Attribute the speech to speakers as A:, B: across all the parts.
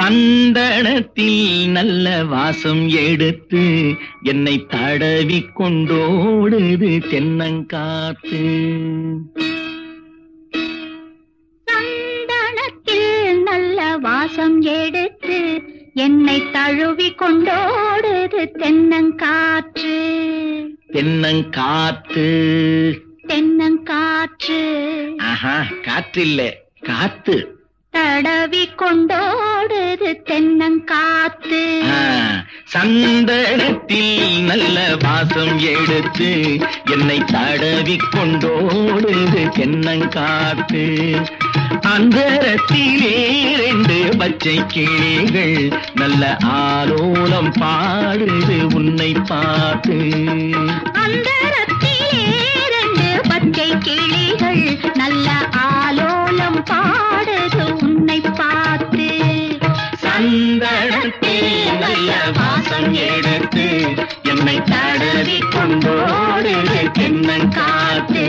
A: சந்தனத்தில் நல்ல வாசம் எடுத்து என்னை தடவி கொண்டோடுது தென்னங்காத்து.
B: சந்தனத்தில் நல்ல வாசம் எடுத்து என்னை தழுவி கொண்டோடுது தென்னங்காற்று.
A: தென்னங்காத்து
B: தென்னங்காற்று.
A: ஆஹா, காற்று இல்ல, காத்து.
B: தடவி கொண்டோடுது தென்னங்காத்து.
A: சந்தனத்தில் நல்ல வாசம் எடுத்து என்னை தடவி கொண்டோடுது தென்னங்காத்து. அந்தரத்திலே 2 பச்சை கிளிகள் நல்ல ஆலோலம் பாடுது உன்னை பார்த்து.
B: அந்தரத்திலே 2 பச்சை கிளிகள் நல்ல ஆலோலம் பாடுது உன்னை பார்த்து.
A: சந்தனத்தில் நல்ல வாசம் எடுத்து என்னை தடவி கொண்டோடுது தென்னங்காத்து.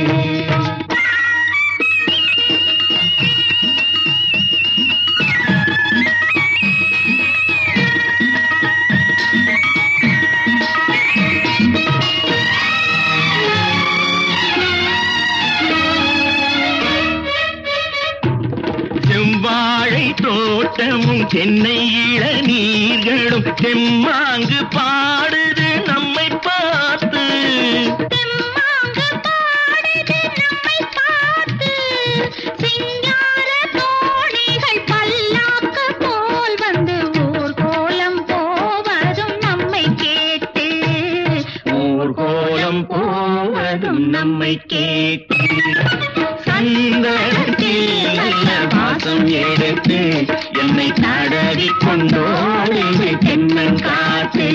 A: செவ்வாழை தோட்டமும் தென்னை இளநீர்களும் தெம்மாங்கு பாடுது நம்மை பார்த்து.
B: தெம்மாங்கு பாடுது நம்மை பார்த்து. சிங்கார தோணிகள் பல்லாக்கு போல் வந்து ஊர்கோலம் போவதும் நம்மை கேட்டு.
A: ஊர்கோலம் போவதும் நம்மை கேட்டு. சந்தனத்தில் நல்ல வாசம் எடுத்து என்னை தடவி கொண்டோடுது தென்னங்காத்து.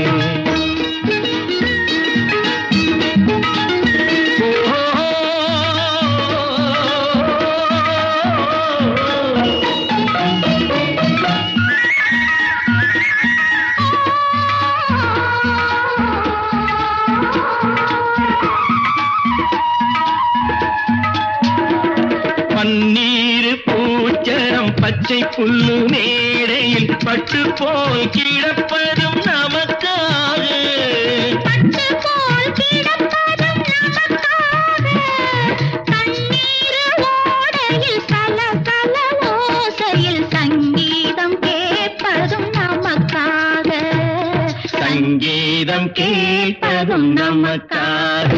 A: பன்னீர் பூச்சரம் பச்சை புல்லு மேடையில் பட்டு போல் கிடப்பதும் நமக்காக.
B: பட்டு போல் கிடப்பதும் நமக்காக. தண்ணீர் ஓடையில் சலசல ஓசையில் சங்கீதம் கேட்பதும் நமக்காக.
A: சங்கீதம் கேட்பதும் நமக்காக.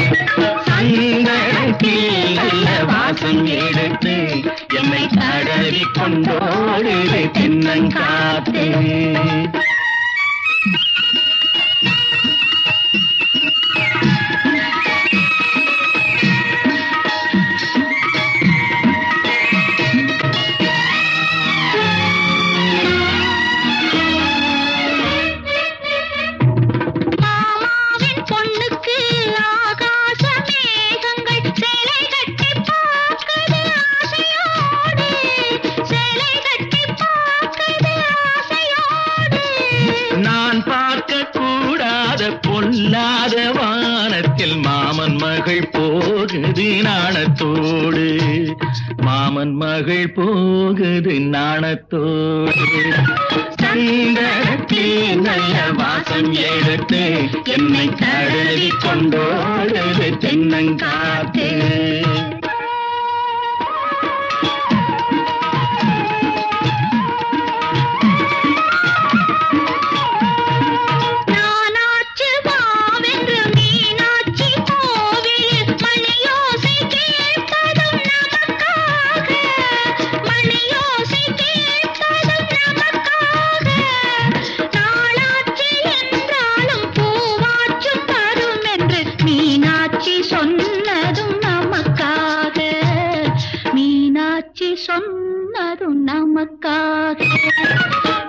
A: சந்தனத்தில் நல்ல வாசம் எடுத்து என்னை தடவி கொண்டோடுது தென்னங்காத்து.
B: மாமாவின் பொண்ணுக்கு ஆகாச மேகங்கள் சேலை கட்டி பார்க்குது ஆசையோடு. சேலை கட்டி பார்க்குது ஆசையோடு.
A: நான் பார்க்க கூடாத பொல்லாத வானத்தில் மாமன் மகள் போகுது நாணத்தோடு. மாமன் மகள் போகுது நாணத்தோடு. சந்தனத்தில் நல்ல வாசம் எடுத்து என்னை தடவி கொண்டோடுது தென்னங்காத்து.
B: நானாச்சு வாவென்று மீனாட்சி கோவிலில் மணியோசை கேட்பதும் நமக்காக. மணியோசை கேட்பதும் நமக்காக. நாளாச்சு என்றாலும் பூவாச்சும் வரும் என்று மீனாட்சி சொன்னதும் நமக்காக. மீனாட்சி சொன்னதும் நமக்காக.